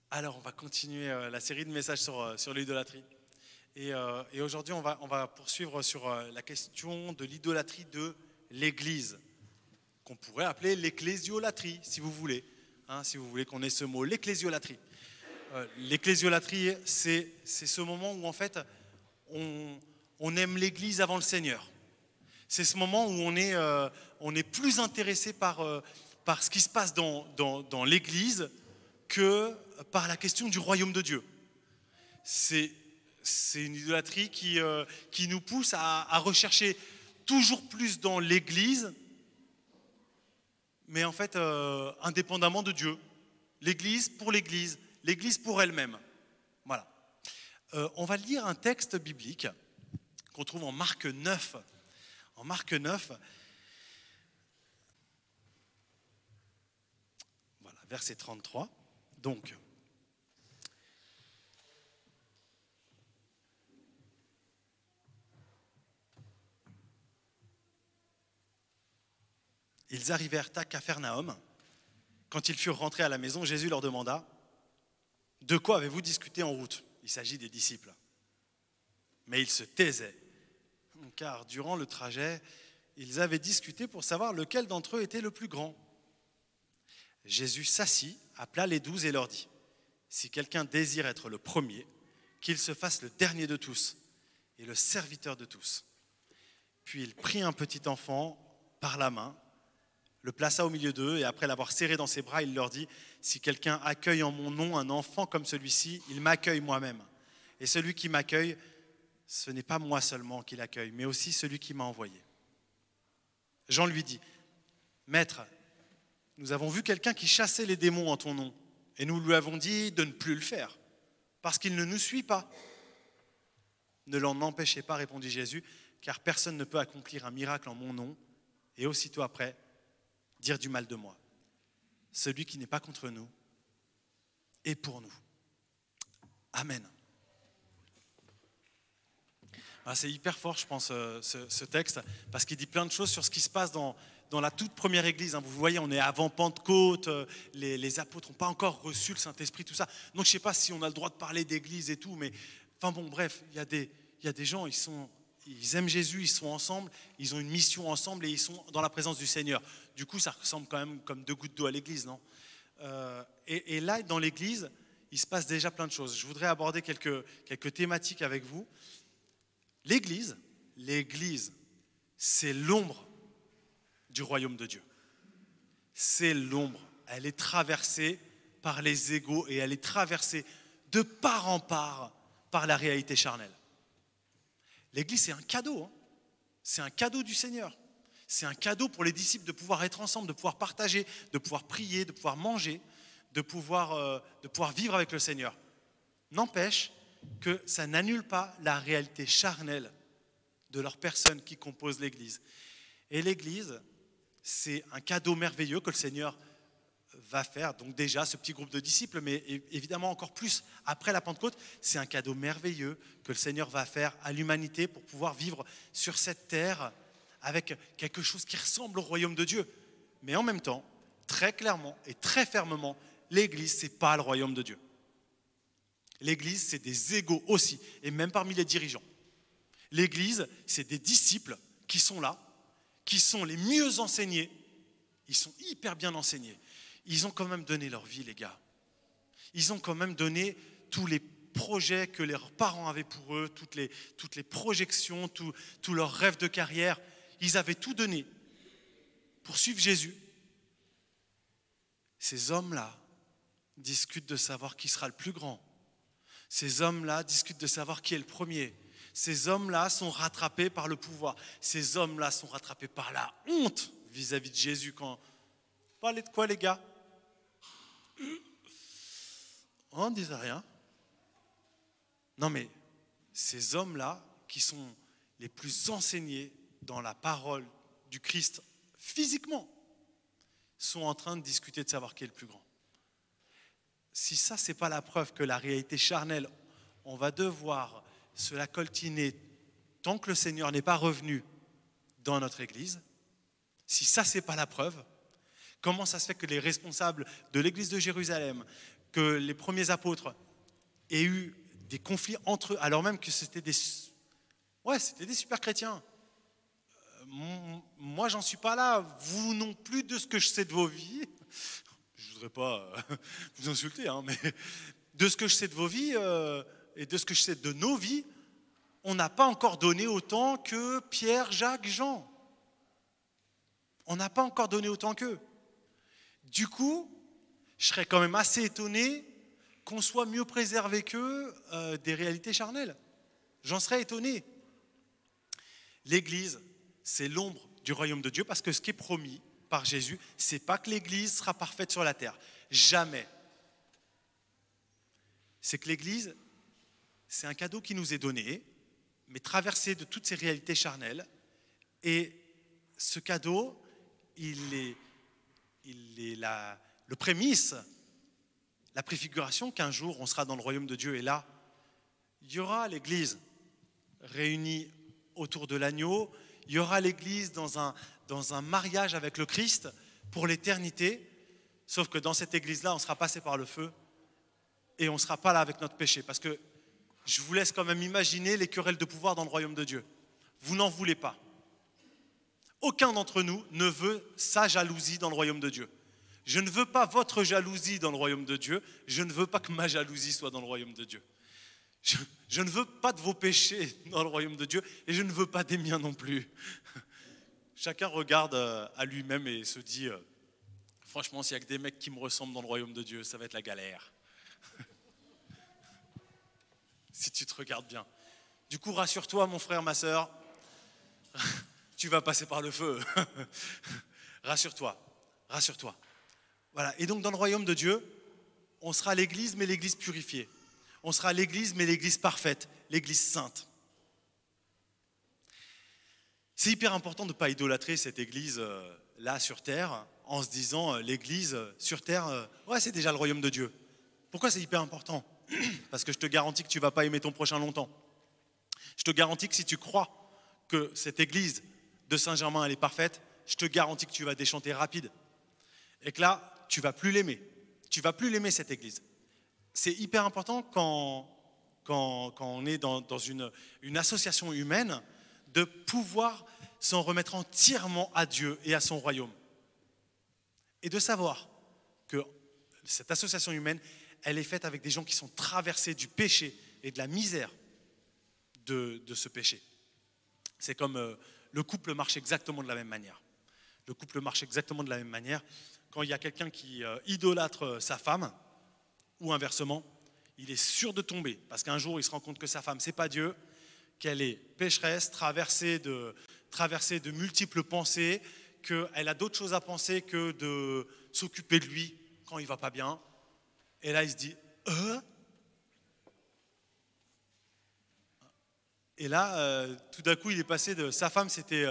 Alors, on va continuer la série de messages sur l'idolâtrie. Et aujourd'hui, on va poursuivre sur la question de l'idolâtrie de l'Église, qu'on pourrait appeler l'ecclésiolatrie, si vous voulez. Si vous voulez qu'on ait ce mot, l'ecclésiolatrie. L'ecclésiolatrie, c'est ce moment où, en fait, on aime l'Église avant le Seigneur. C'est ce moment où on est plus intéressé par ce qui se passe dans l'Église que par la question du royaume de Dieu. C'est une idolâtrie qui nous pousse à rechercher toujours plus dans l'Église, mais en fait indépendamment de Dieu. L'Église pour elle-même. Voilà. On va lire un texte biblique qu'on trouve en Marc 9. En Marc 9, voilà, verset 33. Donc, ils arrivèrent à Capharnaüm. Quand ils furent rentrés à la maison, Jésus leur demanda « De quoi avez-vous discuté en route ?» Il s'agit des disciples. Mais ils se taisaient, car durant le trajet, ils avaient discuté pour savoir lequel d'entre eux était le plus grand. Jésus s'assit, appela les 12 et leur dit « Si quelqu'un désire être le premier, qu'il se fasse le dernier de tous et le serviteur de tous. » Puis il prit un petit enfant par la main, le plaça au milieu d'eux et après l'avoir serré dans ses bras, il leur dit « Si quelqu'un accueille en mon nom un enfant comme celui-ci, il m'accueille moi-même. Et celui qui m'accueille, ce n'est pas moi seulement qui l'accueille, mais aussi celui qui m'a envoyé. » Jean lui dit « Maître, nous avons vu quelqu'un qui chassait les démons en ton nom, et nous lui avons dit de ne plus le faire, parce qu'il ne nous suit pas. » « Ne l'en empêchez pas, répondit Jésus, car personne ne peut accomplir un miracle en mon nom, et aussitôt après, dire du mal de moi. Celui qui n'est pas contre nous est pour nous. » Amen. Alors c'est hyper fort, je pense, ce texte, parce qu'il dit plein de choses sur ce qui se passe dans la toute première église. Vous voyez, on est avant Pentecôte, les apôtres n'ont pas encore reçu le Saint-Esprit, tout ça. Donc je ne sais pas si on a le droit de parler d'église et tout, mais enfin bon, bref, il y a des gens, ils aiment Jésus, ils sont ensemble, ils ont une mission ensemble et ils sont dans la présence du Seigneur. Du coup, ça ressemble quand même comme 2 gouttes d'eau à l'église, non ? Et là, dans l'église, il se passe déjà plein de choses. Je voudrais aborder quelques thématiques avec vous. L'église, c'est l'ombre du royaume de Dieu. C'est l'ombre. Elle est traversée par les égos et elle est traversée de part en part par la réalité charnelle. L'église, c'est un cadeau. C'est un cadeau du Seigneur. C'est un cadeau pour les disciples de pouvoir être ensemble, de pouvoir partager, de pouvoir prier, de pouvoir manger, de pouvoir vivre avec le Seigneur. N'empêche que ça n'annule pas la réalité charnelle de leurs personnes qui composent l'Église. Et l'Église, c'est un cadeau merveilleux que le Seigneur va faire. Donc déjà, ce petit groupe de disciples, mais évidemment encore plus après la Pentecôte, c'est un cadeau merveilleux que le Seigneur va faire à l'humanité pour pouvoir vivre sur cette terre avec quelque chose qui ressemble au royaume de Dieu. Mais en même temps, très clairement et très fermement, l'Église, ce n'est pas le royaume de Dieu. L'Église, c'est des égaux aussi, et même parmi les dirigeants. L'Église, c'est des disciples qui sont là, qui sont les mieux enseignés. Ils sont hyper bien enseignés. Ils ont quand même donné leur vie, les gars. Ils ont quand même donné tous les projets que leurs parents avaient pour eux, toutes les projections, tous leurs rêves de carrière. Ils avaient tout donné pour suivre Jésus. Ces hommes-là discutent de savoir qui sera le plus grand. Ces hommes-là discutent de savoir qui est le premier. Ces hommes-là sont rattrapés par le pouvoir. Ces hommes-là sont rattrapés par la honte vis-à-vis de Jésus. Quand... Parlez de quoi, les gars ? On ne disait rien. Non, mais ces hommes-là, qui sont les plus enseignés dans la parole du Christ physiquement, sont en train de discuter de savoir qui est le plus grand. Si ça, ce n'est pas la preuve que la réalité charnelle, on va devoir se la coltiner tant que le Seigneur n'est pas revenu dans notre Église, si ça, ce n'est pas la preuve, comment ça se fait que les responsables de l'Église de Jérusalem, que les premiers apôtres aient eu des conflits entre eux, alors même que c'était des super chrétiens. Moi, j'en suis pas là, vous non plus, de ce que je sais de vos vies. Je voudrais pas vous insulter, hein, mais de ce que je sais de vos vies et de ce que je sais de nos vies, on n'a pas encore donné autant que Pierre, Jacques, Jean. On n'a pas encore donné autant qu'eux. Du coup, je serais quand même assez étonné qu'on soit mieux préservé qu'eux des réalités charnelles. J'en serais étonné. L'Église, c'est l'ombre du royaume de Dieu, parce que ce qui est promis par Jésus, c'est pas que l'Église sera parfaite sur la terre. Jamais. C'est que l'Église, c'est un cadeau qui nous est donné, mais traversé de toutes ces réalités charnelles. Et ce cadeau, il est le prémisse, la préfiguration qu'un jour on sera dans le royaume de Dieu. Et là, il y aura l'Église réunie autour de l'agneau, il y aura l'Église dans un mariage avec le Christ pour l'éternité, sauf que dans cette Église-là, on sera passé par le feu et on ne sera pas là avec notre péché. Parce que je vous laisse quand même imaginer les querelles de pouvoir dans le royaume de Dieu. Vous n'en voulez pas. Aucun d'entre nous ne veut sa jalousie dans le royaume de Dieu. Je ne veux pas votre jalousie dans le royaume de Dieu. Je ne veux pas que ma jalousie soit dans le royaume de Dieu. Je ne veux pas de vos péchés dans le royaume de Dieu et je ne veux pas des miens non plus. Chacun regarde à lui-même et se dit franchement, s'il n'y a que des mecs qui me ressemblent dans le royaume de Dieu, ça va être la galère. Si tu te regardes bien. Du coup, rassure-toi, mon frère, ma sœur, tu vas passer par le feu. Rassure-toi, rassure-toi. Voilà. Et donc, dans le royaume de Dieu, on sera l'Église, mais l'Église purifiée. On sera l'Église, mais l'Église parfaite, l'Église sainte. C'est hyper important de ne pas idolâtrer cette Église là sur terre, en se disant l'Église sur terre, ouais, c'est déjà le royaume de Dieu. Pourquoi c'est hyper important ? Parce que je te garantis que tu ne vas pas aimer ton prochain longtemps. Je te garantis que si tu crois que cette Église de Saint-Germain elle est parfaite, je te garantis que tu vas déchanter rapide. Et que là, tu ne vas plus l'aimer. Tu ne vas plus l'aimer cette Église. C'est hyper important quand on est dans une association humaine de pouvoir s'en remettre entièrement à Dieu et à son royaume. Et de savoir que cette association humaine, elle est faite avec des gens qui sont traversés du péché et de la misère de ce péché. C'est comme le couple marche exactement de la même manière. Le couple marche exactement de la même manière. Quand il y a quelqu'un qui idolâtre sa femme, ou inversement, il est sûr de tomber, parce qu'un jour il se rend compte que sa femme, c'est pas Dieu, qu'elle est pécheresse, traversée de multiples pensées, qu'elle a d'autres choses à penser que de s'occuper de lui quand il va pas bien. Et là, il se dit Et là, tout d'un coup, il est passé de sa femme, c'était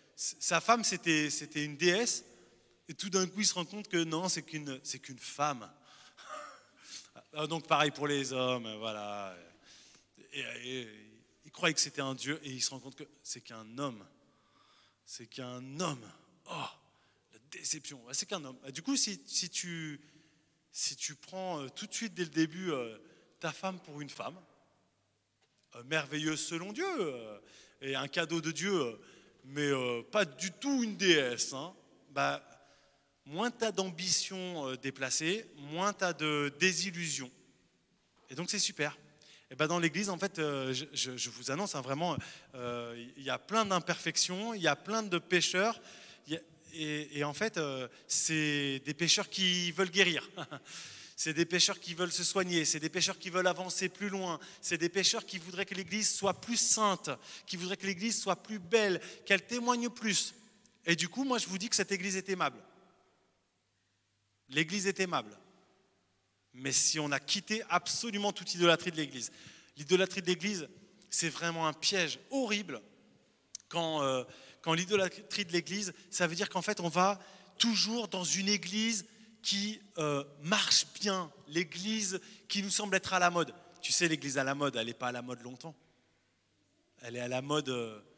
une déesse, et tout d'un coup, il se rend compte que non, c'est qu'une femme. Donc pareil pour les hommes, voilà. Et il croyait que c'était un dieu, et il se rend compte que c'est qu'un homme. C'est qu'un homme. Oh, la déception. C'est qu'un homme. Du coup, si tu prends tout de suite dès le début ta femme pour une femme, merveilleuse selon Dieu, et un cadeau de Dieu, mais pas du tout une déesse, hein, moins tu as d'ambition déplacée, moins tu as de désillusion. Et donc c'est super. Et dans l'Église, en fait, je vous annonce, hein, vraiment, il y a plein d'imperfections, il y a plein de pécheurs, et en fait, c'est des pécheurs qui veulent guérir. C'est des pécheurs qui veulent se soigner, c'est des pécheurs qui veulent avancer plus loin, c'est des pécheurs qui voudraient que l'Église soit plus sainte, qui voudraient que l'Église soit plus belle, qu'elle témoigne plus. Et du coup, moi, je vous dis que cette Église est aimable. L'Église est aimable. Mais si on a quitté absolument toute idolâtrie de l'Église, l'idolâtrie de l'Église, c'est vraiment un piège horrible. Quand l'idolâtrie de l'Église, ça veut dire qu'en fait, on va toujours dans une Église qui marche bien, l'Église qui nous semble être à la mode. Tu sais, l'Église à la mode, elle n'est pas à la mode longtemps. Elle est à la mode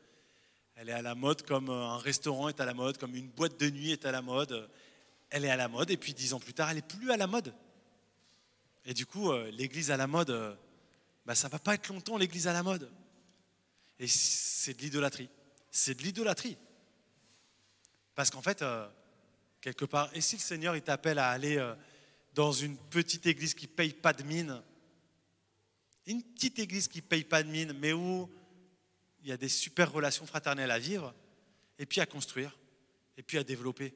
comme un restaurant est à la mode, comme une boîte de nuit est à la mode. Elle est à la mode, et puis 10 ans plus tard, elle n'est plus à la mode. Et du coup, l'église à la mode, ça ne va pas être longtemps l'église à la mode. Et c'est de l'idolâtrie. C'est de l'idolâtrie. Parce qu'en fait, quelque part, et si le Seigneur il t'appelle à aller dans une petite église qui ne paye pas de mine, une petite église qui ne paye pas de mine, mais où il y a des super relations fraternelles à vivre, et puis à construire, et puis à développer.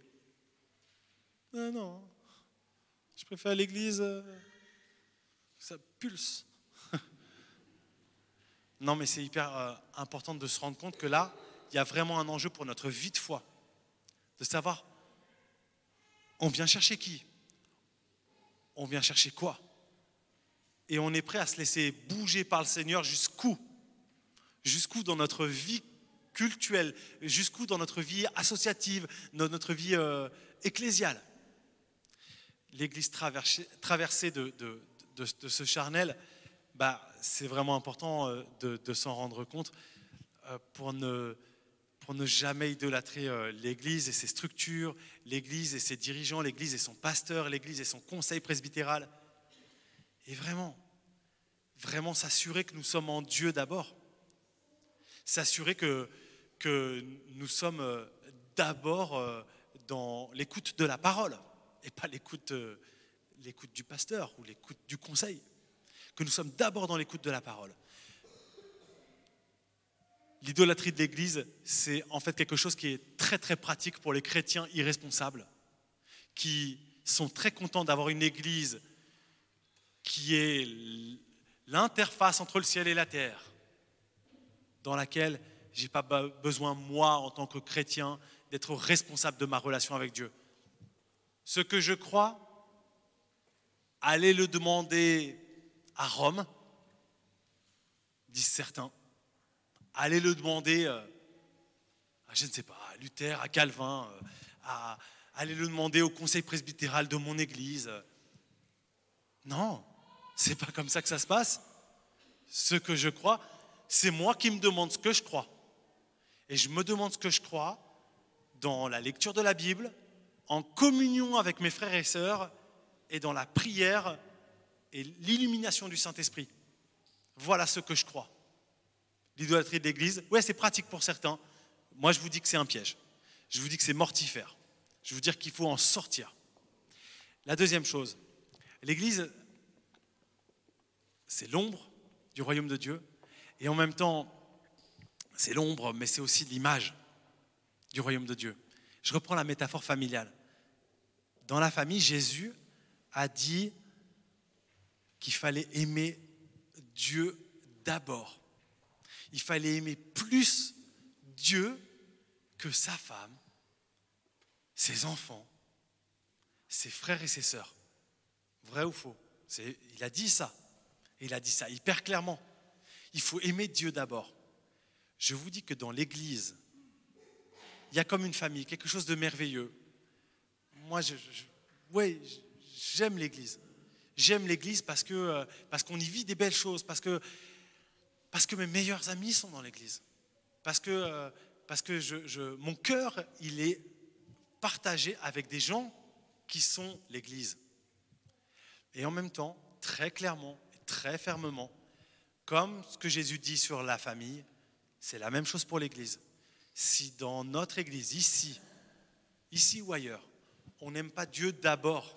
Non, je préfère l'église, ça pulse. Non, mais c'est hyper important de se rendre compte que là, il y a vraiment un enjeu pour notre vie de foi. De savoir, on vient chercher qui? On vient chercher quoi? Et on est prêt à se laisser bouger par le Seigneur jusqu'où? Jusqu'où dans notre vie cultuelle? Jusqu'où dans notre vie associative? Dans notre vie ecclésiale? L'église traversée de ce charnel, c'est vraiment important de s'en rendre compte pour ne jamais idolâtrer l'église et ses structures, l'église et ses dirigeants, l'église et son pasteur, l'église et son conseil presbytéral. Et vraiment s'assurer que nous sommes en Dieu d'abord. S'assurer que nous sommes d'abord dans l'écoute de la parole et pas l'écoute du pasteur ou l'écoute du conseil. Que nous sommes d'abord dans l'écoute de la parole. L'idolâtrie de l'Église, c'est en fait quelque chose qui est très très pratique pour les chrétiens irresponsables, qui sont très contents d'avoir une Église qui est l'interface entre le ciel et la terre, dans laquelle je n'ai pas besoin, moi, en tant que chrétien, d'être responsable de ma relation avec Dieu. Ce que je crois, allez le demander à Rome, disent certains. Allez le demander à, je ne sais pas, à Luther, à Calvin, allez le demander au conseil presbytéral de mon église. Non, c'est pas comme ça que ça se passe. Ce que je crois, c'est moi qui me demande ce que je crois. Et je me demande ce que je crois dans la lecture de la Bible, en communion avec mes frères et sœurs, et dans la prière et l'illumination du Saint-Esprit. Voilà ce que je crois. L'idolâtrie de l'Église, ouais, c'est pratique pour certains. Moi, je vous dis que c'est un piège. Je vous dis que c'est mortifère. Je vous dis qu'il faut en sortir. La deuxième chose, l'Église, c'est l'ombre du royaume de Dieu. Et en même temps, c'est l'ombre, mais c'est aussi l'image du royaume de Dieu. Je reprends la métaphore familiale. Dans la famille, Jésus a dit qu'il fallait aimer Dieu d'abord. Il fallait aimer plus Dieu que sa femme, ses enfants, ses frères et ses sœurs. Vrai ou faux? Il a dit ça. Et il a dit ça hyper clairement. Il faut aimer Dieu d'abord. Je vous dis que dans l'Église, il y a comme une famille, quelque chose de merveilleux. Moi, j'aime l'Église. J'aime l'Église parce qu'on y vit des belles choses, parce que mes meilleurs amis sont dans l'Église. Parce que mon cœur, il est partagé avec des gens qui sont l'Église. Et en même temps, très clairement et très fermement, comme ce que Jésus dit sur la famille, c'est la même chose pour l'Église. Si dans notre Église, ici ou ailleurs, on n'aime pas Dieu d'abord,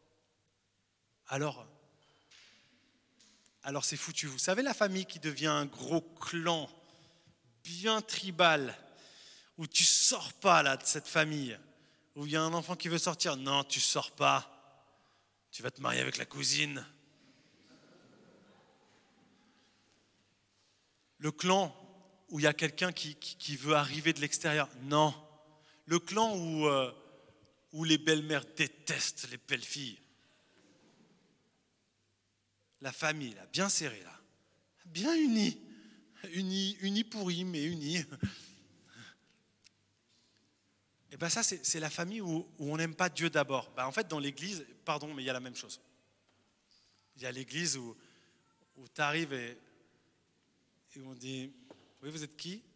alors c'est foutu. Vous savez, la famille qui devient un gros clan, bien tribal, où tu ne sors pas là, de cette famille, où il y a un enfant qui veut sortir. Non, tu ne sors pas. Tu vas te marier avec la cousine. Le clan où il y a quelqu'un qui veut arriver de l'extérieur. Non. Le clan où les belles-mères détestent les belles-filles. La famille, là, bien serrée, là, bien unie. Unie pourrie, mais unie. Et bien ça, c'est la famille où on n'aime pas Dieu d'abord. En fait, dans l'église, mais il y a la même chose. Il y a l'église où tu arrives et on dit, oui, vous êtes qui?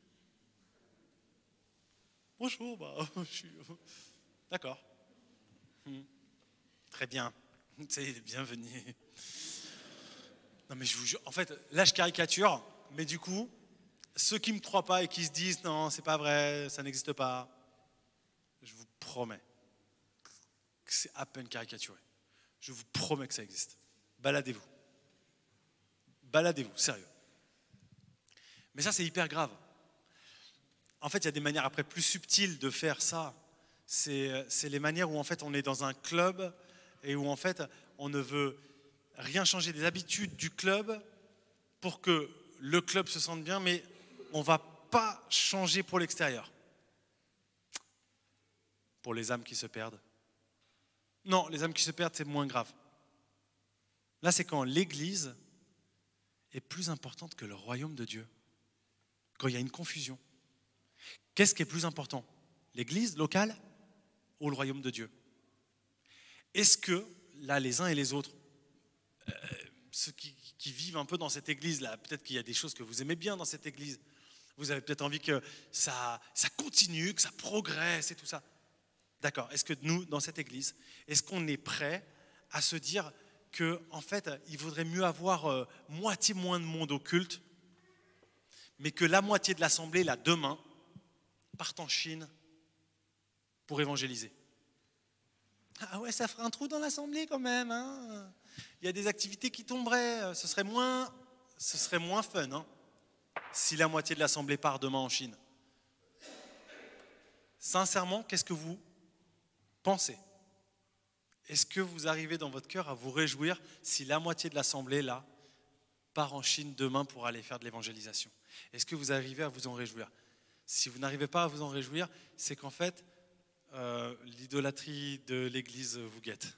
Bonjour, je suis... D'accord. Très bien. C'est bienvenu. Non mais je vous jure, en fait, là je caricature, mais du coup, ceux qui ne me croient pas et qui se disent non, c'est pas vrai, ça n'existe pas, je vous promets que c'est à peine caricaturé. Je vous promets que ça existe. Baladez-vous. Baladez-vous, sérieux. Mais ça, c'est hyper grave. En fait, il y a des manières après plus subtiles de faire ça. C'est les manières où en fait on est dans un club et où en fait on ne veut rien changer des habitudes du club pour que le club se sente bien, mais on ne va pas changer pour l'extérieur. Pour les âmes qui se perdent. Non, les âmes qui se perdent, c'est moins grave. Là, c'est quand l'Église est plus importante que le royaume de Dieu. Quand il y a une confusion. Qu'est-ce qui est plus important? L'Église locale ou le royaume de Dieu? Est-ce que, là, les uns et les autres, ceux qui vivent un peu dans cette Église-là, peut-être qu'il y a des choses que vous aimez bien dans cette Église, vous avez peut-être envie que ça continue, que ça progresse et tout ça. D'accord. Est-ce que nous, dans cette Église, est-ce qu'on est prêt à se dire qu'en fait, il vaudrait mieux avoir moitié moins de monde au culte, mais que la moitié de l'Assemblée, là, demain, parte en Chine pour évangéliser? Ah ouais, ça ferait un trou dans l'Assemblée quand même. Hein. Il y a des activités qui tomberaient. Ce serait moins fun hein, si la moitié de l'Assemblée part demain en Chine. Sincèrement, qu'est-ce que vous pensez? Est-ce que vous arrivez dans votre cœur à vous réjouir si la moitié de l'Assemblée, là, part en Chine demain pour aller faire de l'évangélisation? Est-ce que vous arrivez à vous en réjouir? Si vous n'arrivez pas à vous en réjouir, c'est qu'en fait, l'idolâtrie de l'Église vous guette.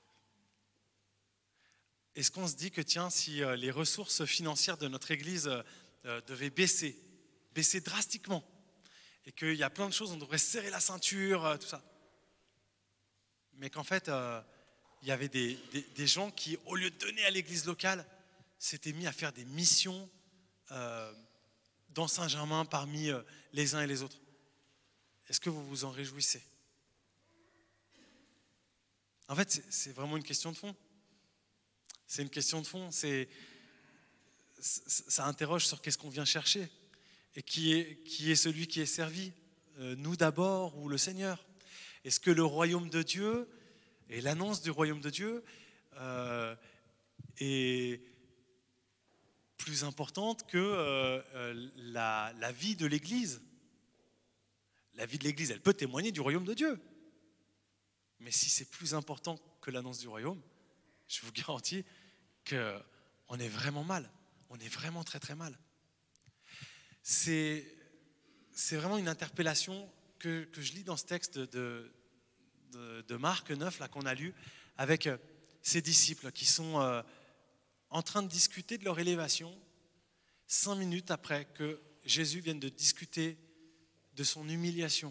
Est-ce qu'on se dit que, tiens, si les ressources financières de notre Église devaient baisser drastiquement, et qu'il y a plein de choses, on devrait serrer la ceinture, tout ça, mais qu'en fait, il y avait des gens qui, au lieu de donner à l'Église locale, s'étaient mis à faire des missions dans Saint-Germain parmi les uns et les autres? Est-ce que vous vous en réjouissez? En fait, c'est vraiment une question de fond. C'est une question de fond. Ça interroge sur qu'est-ce qu'on vient chercher et qui est celui qui est servi, nous d'abord ou le Seigneur? Est-ce que le royaume de Dieu et l'annonce du royaume de Dieu est plus importante que la vie de l'Église? La vie de l'Église, elle peut témoigner du royaume de Dieu. Mais si c'est plus important que l'annonce du royaume, je vous garantis qu'on est vraiment mal. On est vraiment très très mal. C'est vraiment une interpellation que je lis dans ce texte de Marc 9 là, qu'on a lu, avec ces disciples qui sont en train de discuter de leur élévation 5 minutes après que Jésus vienne de discuter de son humiliation.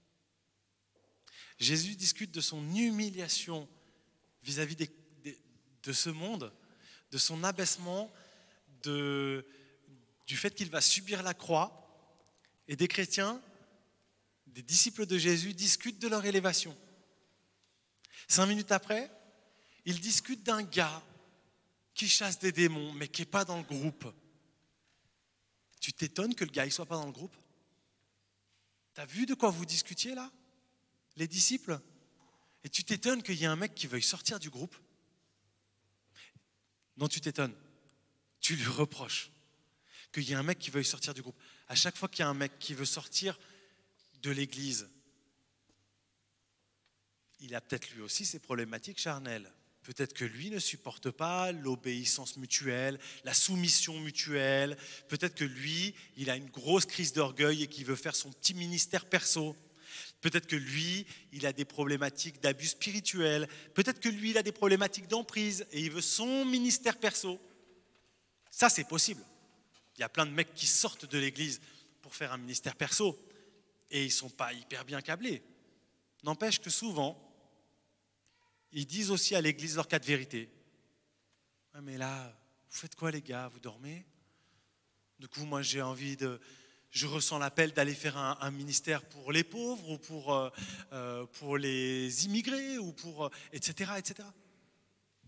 Jésus discute de son humiliation vis-à-vis de ce monde, de son abaissement, du fait qu'il va subir la croix. Et des chrétiens, des disciples de Jésus, discutent de leur élévation. 5 minutes après, ils discutent d'un gars qui chasse des démons, mais qui n'est pas dans le groupe. Tu t'étonnes que le gars ne soit pas dans le groupe? T'as vu de quoi vous discutiez là, les disciples? Et tu t'étonnes qu'il y ait un mec qui veuille sortir du groupe? Non, tu t'étonnes. Tu lui reproches qu'il y ait un mec qui veuille sortir du groupe. À chaque fois qu'il y a un mec qui veut sortir de l'église, il a peut-être lui aussi ses problématiques charnelles. Peut-être que lui ne supporte pas l'obéissance mutuelle, la soumission mutuelle. Peut-être que lui, il a une grosse crise d'orgueil et qu'il veut faire son petit ministère perso. Peut-être que lui, il a des problématiques d'abus spirituel. Peut-être que lui, il a des problématiques d'emprise et il veut son ministère perso. Ça, c'est possible. Il y a plein de mecs qui sortent de l'église pour faire un ministère perso et ils ne sont pas hyper bien câblés. N'empêche que souvent, ils disent aussi à l'église leur cas de vérité. Ouais, mais là, vous faites quoi les gars? Vous dormez? Du coup, moi je ressens l'appel d'aller faire un ministère pour les pauvres ou pour les immigrés ou pour etc. etc.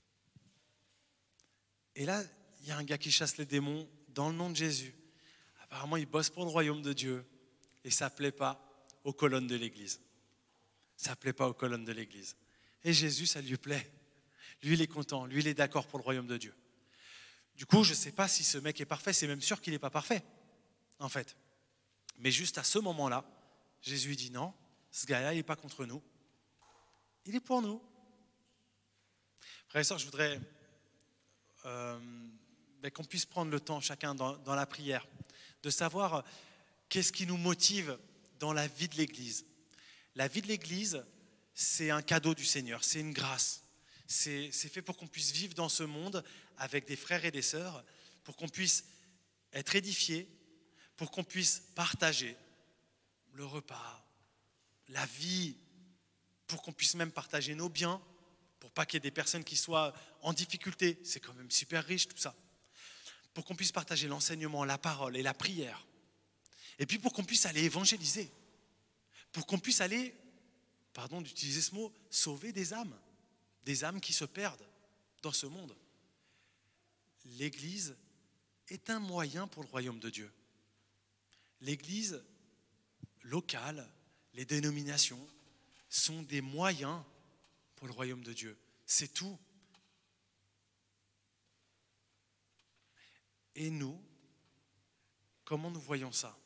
Et là, il y a un gars qui chasse les démons dans le nom de Jésus. Apparemment, il bosse pour le royaume de Dieu. Et ça ne plaît pas aux colonnes de l'église. Ça ne plaît pas aux colonnes de l'église. Et Jésus, ça lui plaît. Lui, il est content. Lui, il est d'accord pour le royaume de Dieu. Du coup, je ne sais pas si ce mec est parfait. C'est même sûr qu'il n'est pas parfait, en fait. Mais juste à ce moment-là, Jésus dit non, ce gars-là, il n'est pas contre nous. Il est pour nous. Frères et sœurs, je voudrais qu'on puisse prendre le temps, chacun dans la prière, de savoir qu'est-ce qui nous motive dans la vie de l'Église. La vie de l'Église, c'est un cadeau du Seigneur, c'est une grâce. C'est fait pour qu'on puisse vivre dans ce monde avec des frères et des sœurs, pour qu'on puisse être édifiés, pour qu'on puisse partager le repas, la vie, pour qu'on puisse même partager nos biens, pour pas qu'il y ait des personnes qui soient en difficulté. C'est quand même super riche tout ça. Pour qu'on puisse partager l'enseignement, la parole et la prière. Et puis pour qu'on puisse aller évangéliser. Pour qu'on puisse aller, pardon d'utiliser ce mot, sauver des âmes qui se perdent dans ce monde. L'Église est un moyen pour le royaume de Dieu. L'Église locale, les dénominations, sont des moyens pour le royaume de Dieu. C'est tout. Et nous, comment nous voyons ça?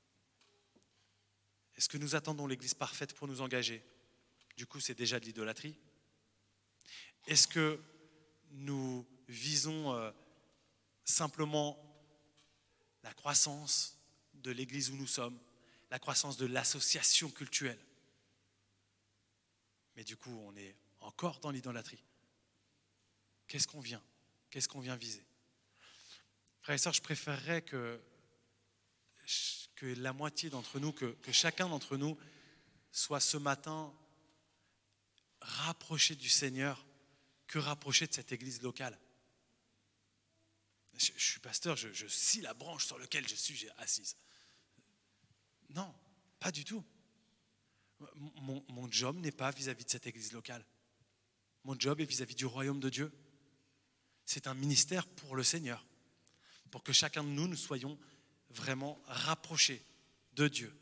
Est-ce que nous attendons l'Église parfaite pour nous engager? Du coup, c'est déjà de l'idolâtrie. Est-ce que nous visons simplement la croissance de l'Église où nous sommes, la croissance de l'association cultuelle? Mais du coup, on est encore dans l'idolâtrie. Qu'est-ce qu'on vient? Qu'est-ce qu'on vient viser? Frères et sœurs, je préférerais que la moitié d'entre nous, que chacun d'entre nous soit ce matin rapproché du Seigneur que rapproché de cette église locale. Je suis pasteur, je scie la branche sur laquelle je suis assise. Non, pas du tout. Mon job n'est pas vis-à-vis de cette église locale. Mon job est vis-à-vis du royaume de Dieu. C'est un ministère pour le Seigneur, pour que chacun de nous soyons vraiment rapprochés de Dieu.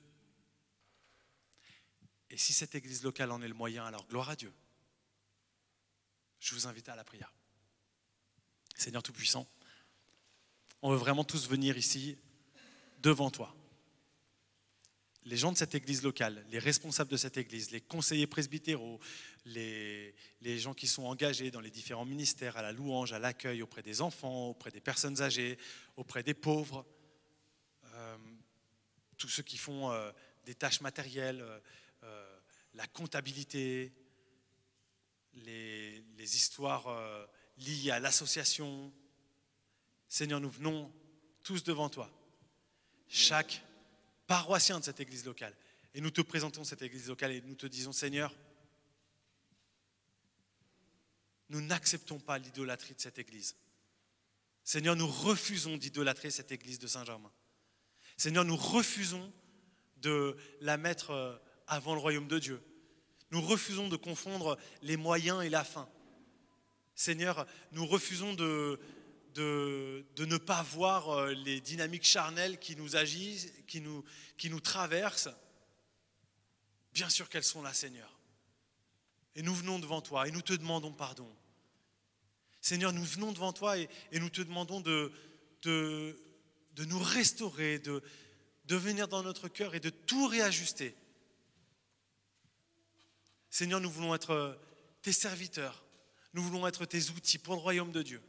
Et si cette église locale en est le moyen, alors gloire à Dieu. Je vous invite à la prière. Seigneur Tout-Puissant, on veut vraiment tous venir ici devant toi. Les gens de cette église locale, les responsables de cette église, les conseillers presbytéraux, les gens qui sont engagés dans les différents ministères, à la louange, à l'accueil, auprès des enfants, auprès des personnes âgées, auprès des pauvres, tous ceux qui font des tâches matérielles, la comptabilité, les histoires liées à l'association. Seigneur, nous venons tous devant toi, chaque paroissien de cette église locale, et nous te présentons cette église locale et nous te disons, Seigneur, nous n'acceptons pas l'idolâtrie de cette église. Seigneur, nous refusons d'idolâtrer cette église de Saint-Germain. Seigneur, nous refusons de la mettre avant le royaume de Dieu. Nous refusons de confondre les moyens et la fin. Seigneur, nous refusons de ne pas voir les dynamiques charnelles qui nous agissent, qui nous traversent. Bien sûr qu'elles sont là, Seigneur. Et nous venons devant toi et nous te demandons pardon. Seigneur, nous venons devant toi et nous te demandons de nous restaurer, de venir dans notre cœur et de tout réajuster. Seigneur, nous voulons être tes serviteurs. Nous voulons être tes outils pour le royaume de Dieu.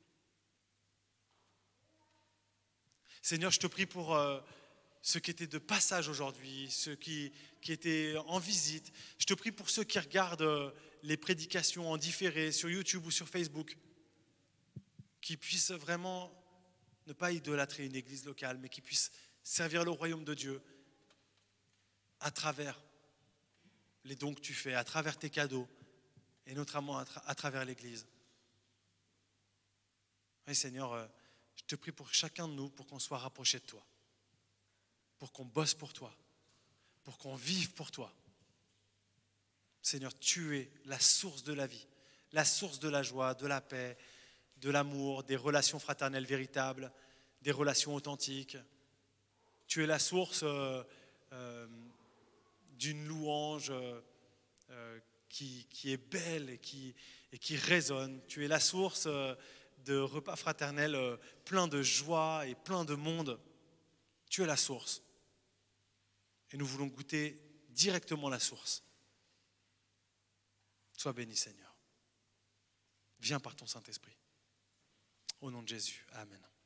Seigneur, je te prie pour ceux qui étaient de passage aujourd'hui, ceux qui étaient en visite. Je te prie pour ceux qui regardent les prédications en différé sur YouTube ou sur Facebook, qui puissent vraiment ne pas idolâtrer une église locale, mais qui puissent servir le royaume de Dieu à travers les dons que tu fais, à travers tes cadeaux, et notamment à travers l'église. Oui, Seigneur, je te prie pour chacun de nous, pour qu'on soit rapproché de toi, pour qu'on bosse pour toi, pour qu'on vive pour toi. Seigneur, tu es la source de la vie, la source de la joie, de la paix, de l'amour, des relations fraternelles véritables, des relations authentiques. Tu es la source d'une louange qui est belle et qui résonne. Tu es la source de repas fraternels pleins de joie et pleins de monde. Tu es la source. Et nous voulons goûter directement la source. Sois béni, Seigneur. Viens par ton Saint-Esprit. Au nom de Jésus. Amen.